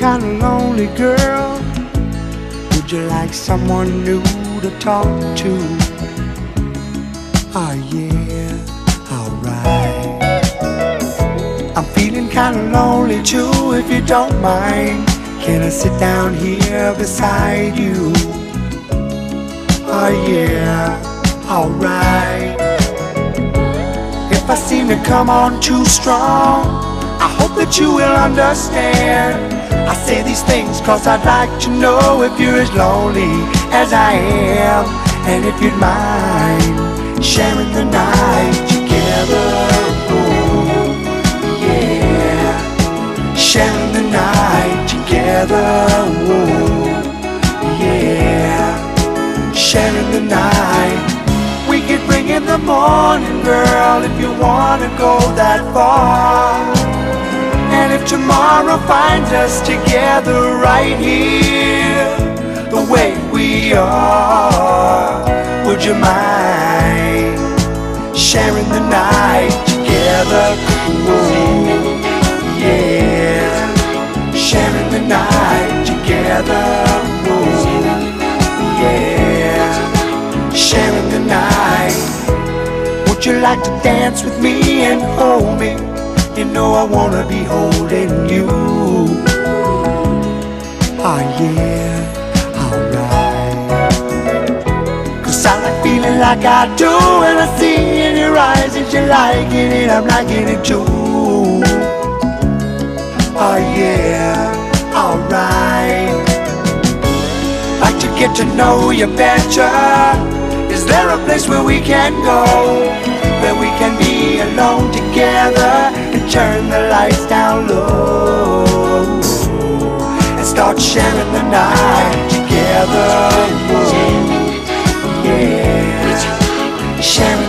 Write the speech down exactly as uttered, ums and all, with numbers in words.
kinda lonely, girl? Would you like someone new to talk to? Oh yeah, alright. I'm feeling kinda lonely too, if you don't mind. Can I sit down here beside you? Oh yeah, alright. If I seem to come on too strong, I hope that you will understand. I say these things cause I'd like to know if you're as lonely as I am, and if you'd mind sharing the night together. Oh, yeah, sharing the night together. Oh, yeah, sharing the night. We could bring in the morning, girl, if you wanna go that far. And if tomorrow finds us together right here, the way we are, would you mind sharing the night together? Ooh, yeah, sharing the night together. Ooh, yeah, sharing the night. Would you like to dance with me and hold me? You know I wanna be holding you. Oh yeah, alright. Cause I like feeling like I do, and I see in your eyes that you're liking it, I'm liking it too. Oh yeah, alright. Like to get to know you better. Is there a place where we can go, where we can be alone together and turn the lights down low and start sharing the night together? Whoa, yeah, sharing